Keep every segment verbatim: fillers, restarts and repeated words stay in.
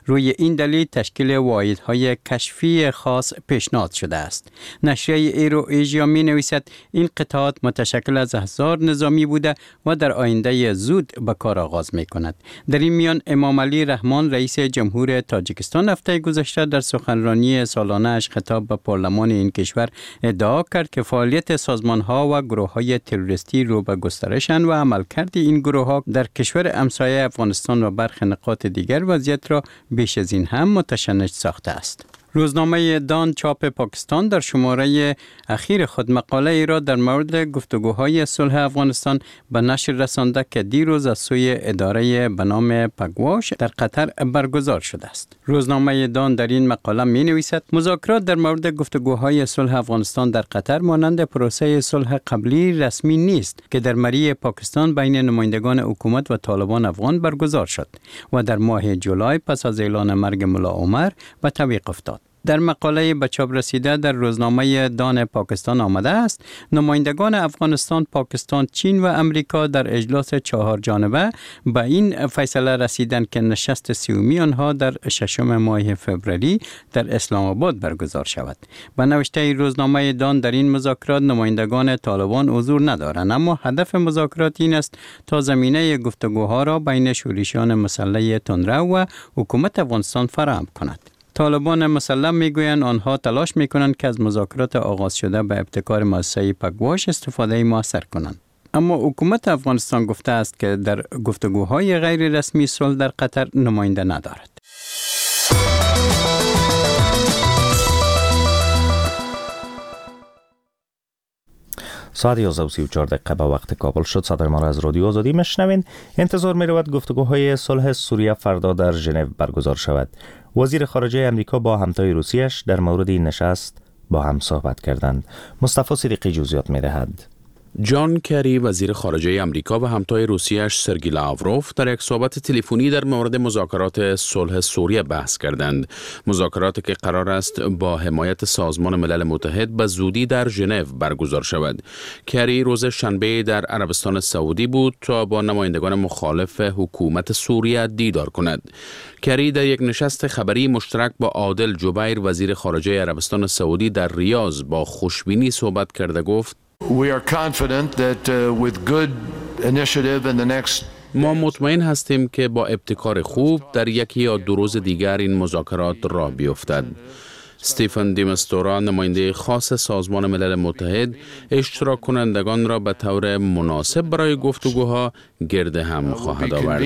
روی این دلیل تشکیل واحدهای کشفی خاص پیشنهاد شده است. نشریه ایرو ایژیا می نویسد این قطعات متشکل از هزار نظامی بوده و در آینده زود به کار آغاز می کند. در این میان امام علی رحمان رئیس جمهور تاجیکستان هفته گذشته در سخنرانی سالانه اش خطاب به پارلمان این کشور ادعا کرد که فعالیت سازمان‌ها و گروه‌های تروریستی رو به گسترشند و عملکرد این گروه‌ها در کشور همسایه افغانستان و برخی نقاط دیگر وضعیت را بیش از این هم متشنج ساخته است. روزنامه دان چاپ پاکستان در شماره اخیر خود مقاله ای را در مورد گفتگوهای صلح افغانستان به نشر رسانده که دیروز از سوی اداره به نام پگواش در قطر برگزار شده است. روزنامه دان در این مقاله می نویسد مذاکرات در مورد گفتگوهای صلح افغانستان در قطر مانند پروسه صلح قبلی رسمی نیست که در مری پاکستان بین نمایندگان حکومت و طالبان افغان برگزار شد و در ماه جولای پس از اعلان مرگ ملا عمر به تعویق افتاد. در مقاله به چاپ رسیده در روزنامه دان پاکستان آمده است نمایندگان افغانستان، پاکستان، چین و امریکا در اجلاس چهار جانبه به این فیصله رسیدند که نشست سیومی آنها در ششم ماه فوریه در اسلام آباد برگزار شود. به نوشته روزنامه دان در این مذاکرات نمایندگان طالبان حضور ندارند، اما هدف مذاکرات این است تا زمینه گفتگوها را بین شورشیان مسلح تندرو و حکومت افغانستان فراهم کند. طالبان مسلح میگویند آنها تلاش میکنند که از مذاکرات آغاز شده به ابتکار مؤسسه پگواش استفاده موثر کنند. اما حکومت افغانستان گفته است که در گفتگوهای غیر رسمی صلح در قطر نماینده ندارد. ساعت یازده و سی و چهار دقیقه به وقت کابل شد. صدای ما را از رادیو آزادی میشنوین. انتظار می رود گفتگوهای صلح سوریه فردا در ژنو برگزار شود. وزیر خارجه امریکا با همتای روسیه‌اش در مورد این نشست با هم صحبت کردند. مصطفی صدیقی جزئیات می دهد. جان کری وزیر خارجه امریکا و همتای روسیه‌اش سرگئی لاوروف در یک صحبت تلفنی در مورد مذاکرات صلح سوریه بحث کردند. مذاکراتی که قرار است با حمایت سازمان ملل متحد به زودی در ژنو برگزار شود. کری روز شنبه در عربستان سعودی بود تا با نمایندگان مخالف حکومت سوریه دیدار کند. کری در یک نشست خبری مشترک با عادل جبیر وزیر خارجه عربستان سعودی در ریاض با خوشبینی صحبت کرده گفت We are confident that uh, with good initiative in the next ما مطمئن هستیم که با ابتکار خوب در یکی یا دو روز دیگر این مذاکرات راه بیفتد. استیفن دیمستورا نماینده خاص سازمان ملل متحد اشتراک کنندگان را به طور مناسب برای گفتگوها گرد هم خواهد آورد.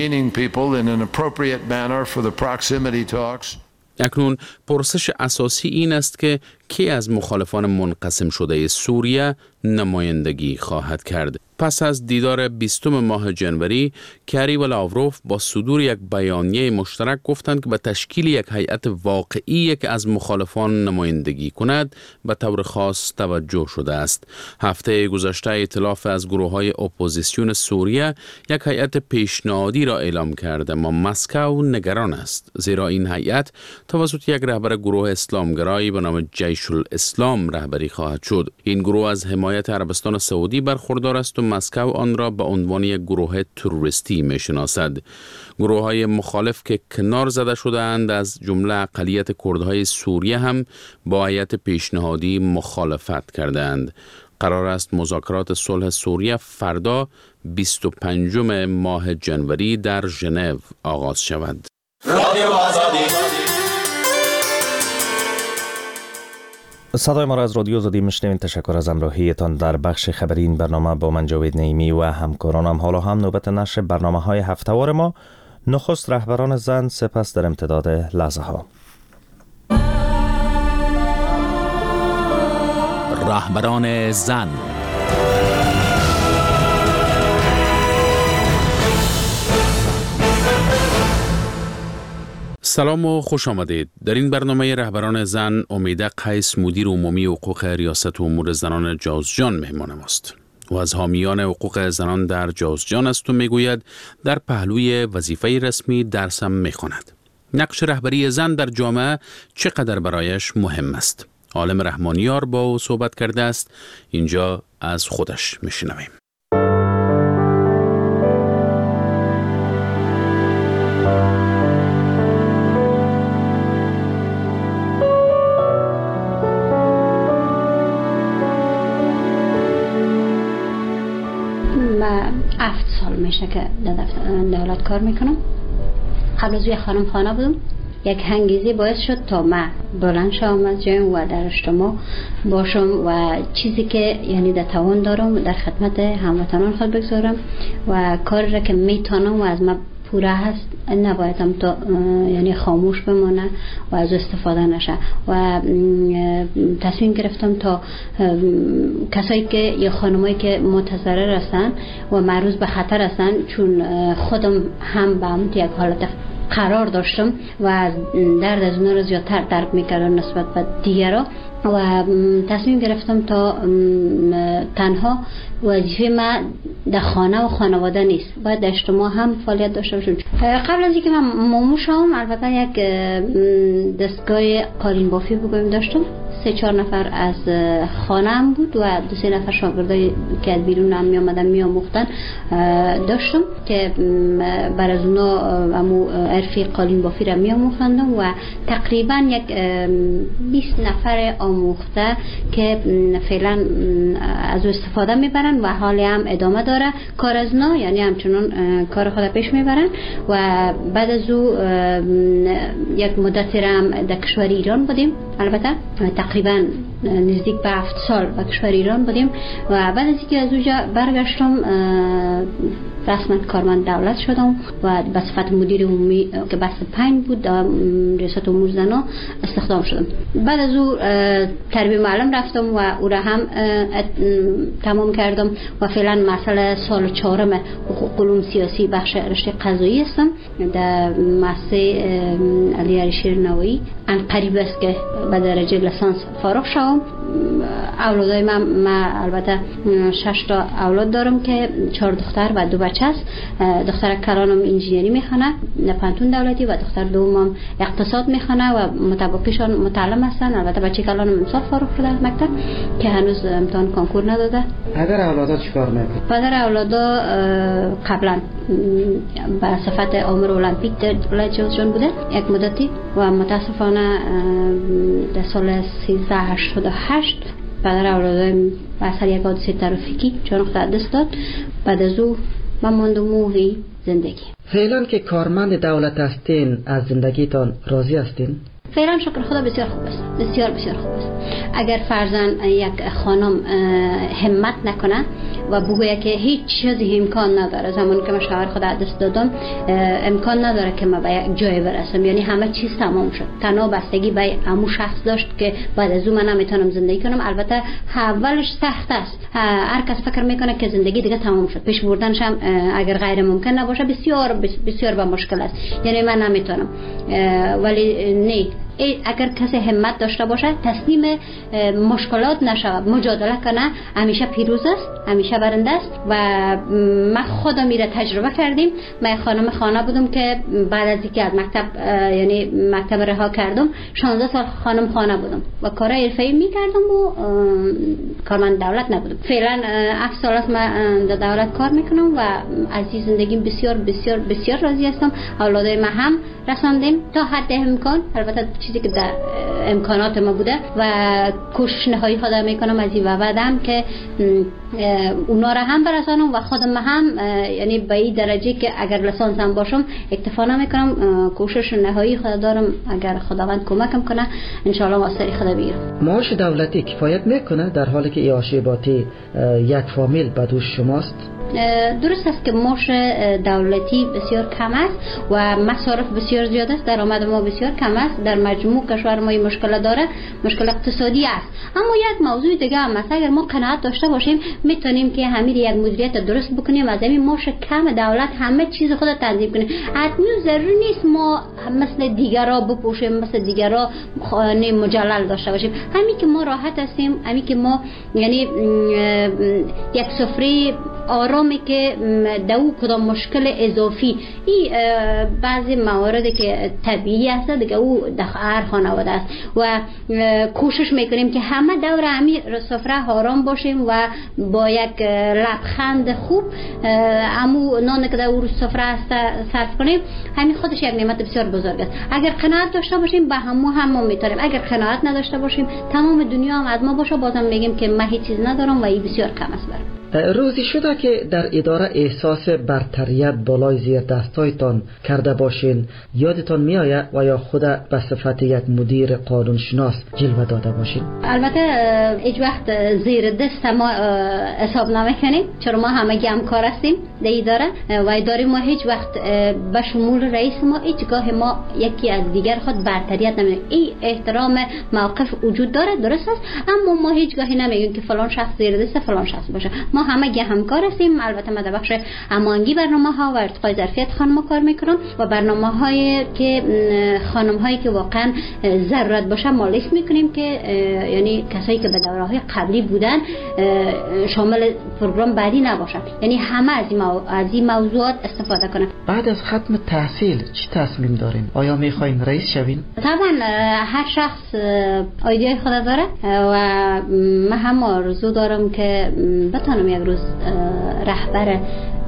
اکنون پرسش اساسی این است که کی از مخالفان منقسم شده سوریه نمایندگی خواهد کرد. پس از دیدار بیستم ماه جنوری، کری و لاوروف با صدور یک بیانیه مشترک گفتند که به تشکیل یک هیئت واقعی که از مخالفان نمایندگی کند به طور خاص توجه شده است. هفته گذشته ائتلاف از گروه‌های اپوزیسیون سوریه یک هیئت پیشنهادی را اعلام کرد، اما مسکو نگران است، زیرا این هیئت توسط یک رهبر گروه اسلامگرایی به نام جیش الاسلام رهبری خواهد شد. این گروه از حمایت عربستان سعودی برخوردار است و مسکو آن را به عنوان یک گروه تروریستی می‌شناسد. گروه‌های مخالف که کنار زده شده‌اند از جمله اقلیت کردهای سوریه هم با هیئت پیشنهادی مخالفت کردند. قرار است مذاکرات صلح سوریه فردا بیست و پنجم ماه جنوری در ژنو آغاز شود. رادیو آزادی. صدای ما را از رادیو آزادی میشنوید. تشکر از همراهیتان در بخش خبری این برنامه. با من جاوید نعیمی و همکارانم حالا هم نوبت نشر برنامه‌های هفته‌وار ما. نخست رهبران زن، سپس در امتداد لحظه ها. رهبران زن. سلام و خوش آمدید. در این برنامه رهبران زن امیده قیس مدیر عمومی حقوق ریاست امور زنان جوزجان مهمان ماست. و از حامیان حقوق زنان در جوزجان است و میگوید در پهلوی وظیفه رسمی درس هم میخواند. نقش رهبری زن در جامعه چقدر برایش مهم است. عالم رحمانیار با او صحبت کرده است. اینجا از خودش میشنویم. میشه که در دفتر دولت کار میکنم. قبل از یک خانم خانه بودم. یک هنگیزی باعث شد تا من بلند شوم از جایم و در اجتماع باشم و چیزی که یعنی در توان دارم در خدمت هموطنان خود بگذارم و کاری را که میتونم و از من پوره هست نبایدم تا یعنی خاموش بمانه و از استفاده نشه و تصمیم گرفتم تا کسایی که یا خانمایی که متضرر هستن و معرض به خطر هستن، چون خودم هم به همون یک حالت قرار داشتم و درد از اونها رو زیادتر درک میکردم نسبت به دیگرها و تصمیم گرفتم تا تنها وظیفه من در خانه و خانواده نیست، باید در اجتماع هم فعالیت داشته باشم. قبل از اینکه من مامو شدم البته یک دستگاه قالین بافی بگویم داشتم. سه چهار نفر از خانه هم بود و دو سه نفر شاگردای که از بیرون هم می آمدن می آموختن داشتم که بر از اونا امو عرفی قالین بافی را می آموختندم و تقریبا یک بیست نفر آموخته که فعلا از استفاده میبرن و حالی هم ادامه داره کار از اونا، یعنی همچنان کار خود پیش میبرن و بعد از او یک مدتی را هم در کشور ایران بودیم. البته تقریبا نزدیک به هفت سال به کشور ایران بودیم و بعد از اینکه از اونجا برگشتم رسما کارمند دولت شدم و به صفت مدیر عمومی که بس پنج بود در ریاست امور زنان استخدام شدم. بعد از او تربیت معلم رفتم و او را هم تمام کردم و فعلا مسئله سال چهارم حقوق علوم سیاسی بخش رشته قضایی هستم در مؤسسه علی عریشیر نوایی. ان قریب است که به درجه لیسانس فارغ شوم. اولادای من, من البته شش تا اولاد دارم که چهار دختر و دو بچه است. دختر کلانم انجینری میخونه در پانتون دولتی و دختر دومم اقتصاد میخونه و متبقیشان متعلم هستن. البته بچه کلانم امسال فارغ شده از مکتب که هنوز امتحان کنکور نداده. پدر اولادا چیکار میکنه؟ پدر اولادا قبلا به صفت آمر المپیک در ولایت جوزجان بوده یک مدتی و متاسفانه در سال سیزده هشتاد و هشت پدر اولادایم به اثر یک حادثه ترافیکی جان خود دست داد. بعد از او من ماندم موهی زندگی. فعلا که کارمند دولت هستین از زندگیتان راضی هستین؟ فعلا شکر خدا بسیار خوب است، بسیار بسیار خوب است. اگر فرزن یک خانم همت نکنه و بگوید که هیچ چیزی امکان نداره، زمانی که من شوهر خود دست دادم امکان نداره که من به یک جای برسم، یعنی همه چیز تمام شد. تنها بستگی به همون شخص داشت که بعد از اون من نمیتونم زندگی کنم. البته اولش سخت است، هر کس فکر میکنه که زندگی دیگه تمام شد، پیش بردنش هم اگر غیر ممکن نباشه بسیار بسیار با مشکل است، یعنی من نمیتونم. ولی نه، اگر کسی همت داشته باشه تسلیم مشکلات نشود، مجادله کنه، همیشه پیروز است، همیشه برنده است. و من خودم میره تجربه کردیم. من خانم خانه بودم که بعد از اینکه از مکتب یعنی مکتب رها کردم شانزده سال خانم خانه بودم و کار حرفه‌ای میکردم و کارمند دولت نبودم. فعلا هفت سال است من در دولت کار میکنم و از این زندگی بسیار بسیار بسیار راضی هستم. اولادای من هم رساندیم تا حد امکان، البته چیزی که در امکانات ما بوده و کوشش نهایی خودم میکنم از این و بعدم که اونا را هم برسانم و خودم هم، یعنی به این درجه که اگر لیسانس هم باشم اکتفا نمیکنم، کوشش نهایی خود دارم. اگر خداوند کمکم کنه ان شاء الله واسه خدا بیرم. معاش دولتی کفایت میکنه در حالی که ایاشیباتی یک فامیل بدوش شماست؟ درست است که معاش دولتی بسیار کم است و مصارف بسیار زیاد است، درآمد ما بسیار کم است. در مجموع کشور ما این مشکل داره، مشکل اقتصادی است. اما یک موضوع دیگه هم است، اگر ما قناعت داشته باشیم میتونیم که همین یک مدیریت درست بکنیم، از این معاش کم دولت همه چیز خود تنظیم کنیم. حتمی ضروری نیست ما مثل دیگرا بپوشیم، مثل دیگرا خانه مجلل داشته باشیم. همین که ما راحت هستیم، همین که ما یعنی یک سفره آرامی که دو کدام مشکل اضافی این بعضی مواردی که طبیعی است دیگه او در هر خانواده است و کوشش میکنیم که همه دور همین سفره آرام باشیم و با یک لبخند خوب همو نان که در اون سفره است صرف کنیم. همین خودش یک نعمت بسیار بزرگ است. اگر قناعت داشته باشیم به همو هم میتونیم، اگر قناعت نداشته باشیم تمام دنیا هم از ما باشه بازم میگیم که من هیچ چیز ندارم و این بسیار کم است برام. روزی شده شما که در اداره احساس برتریت بالای زیر دستایتان کرده باشین یادتان می آید و یا خود به صفت یک مدیر قانونشناس جلوه داده باشین؟ البته هیچ وقت زیر دست ما حساب نمیکنیم، چرا ما همگی همکار هستیم در اداره و اداره ما هیچ وقت به شمول رئیس ما هیچگاه ما یکی از دیگر خود برتریت نمیدیم. این احترام موقف وجود داره، درست است، اما ما هیچگاهی نمیگیم که فلان شخص زیر دست فلان شخص باشه. ما همگی همکار هستیم. البته من در بخش امانگی برنامه‌ها و ارتقای ظرفیت خانم‌ها کار میکنم و برنامه‌هایی که خانم‌هایی که واقعا ضرورت باشه ما لیست میکنیم که یعنی کسایی که به دوره‌های قبلی بودن شامل پروگرام بعدی نباشن، یعنی همه از این مو... از این موضوعات استفاده کنن. بعد از ختم تحصیل چی تصمیم دارین؟ آیا میخواین رئیس شوین؟ طبعا هر شخص ایده خود داره و من هم آرزو دارم که بتونم یک روز رهبر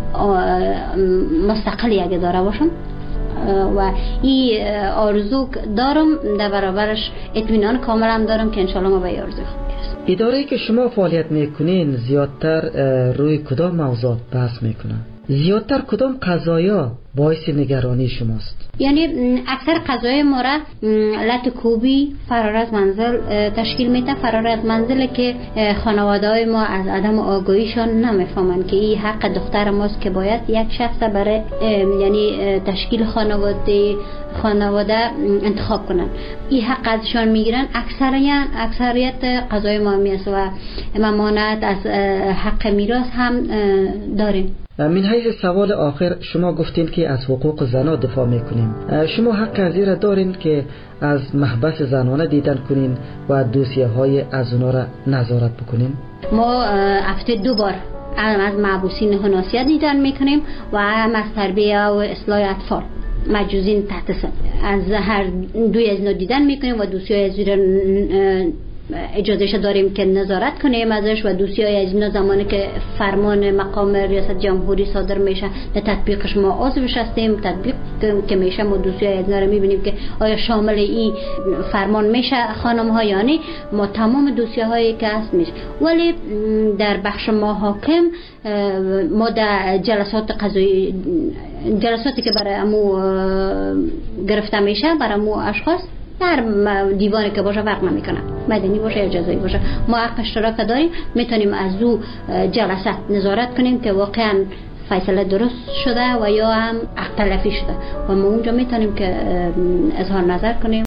مستقل یک اداره باشم و این آرزو دارم، در برابرش اطمینان کاملا دارم که انشالله ما به این آرزو خود برسیم. اداره‌ای که شما فعالیت میکنین زیادتر روی کدام موضوعات بحث میکنن؟ زیادتر کدام قضایا باعث نگرانی شماست؟ یعنی اکثر قضایای ما را لط کوبی فرار از منزل تشکیل میده. فرار از منزل که خانواده های ما از عدم آگاهیشان نمیفهمن که این حق دختر ماست که باید یک شخص برای یعنی تشکیل خانواده خانواده انتخاب کنن. این حق ازشان میگیرن. اکثریت اکثریت قضای ما میست و ممانعت از حق میراث هم داریم. من حیث سوال آخر، شما گفتین که از حقوق زنان دفاع میکنیم. شما حق از این دارین که از محبس زنانه دیدن کنین و دوسیه های از اونا را نظارت بکنین؟ ما هفته دو بار از محبوسین حناسیت دیدن میکنیم و هم از تربیه و اصلاح اطفال مجوزین تحت سن. از هر دوی از اینا دیدن میکنیم و دوسیه از اینا اجازهش داریم که نظارت کنیم ازش و دوسیای از اینا زمانی که فرمان مقام ریاست جمهوری صادر میشه در تطبیقش ما عضوش هستیم. تطبیق که میشه ما دوسیای از اینا رو میبینیم که آیا شامل این فرمان میشه خانم ها یا نه. ما تمام دوسیه‌هایی که هست میشه، ولی در بخش ما حاکم ما در جلسات قضایی جلساتی که برای امو گرفته میشه برای امو اشخاص در دیوانی که باشه فرق نمیکنه، مدنی باشه یا جزایی باشه، ما حق اشتراک داریم. میتونیم از او جلسات نظارت کنیم که واقعا فیصله درست شده و یا هم حق تلفی شده و ما اونجا میتونیم که اظهار نظر کنیم.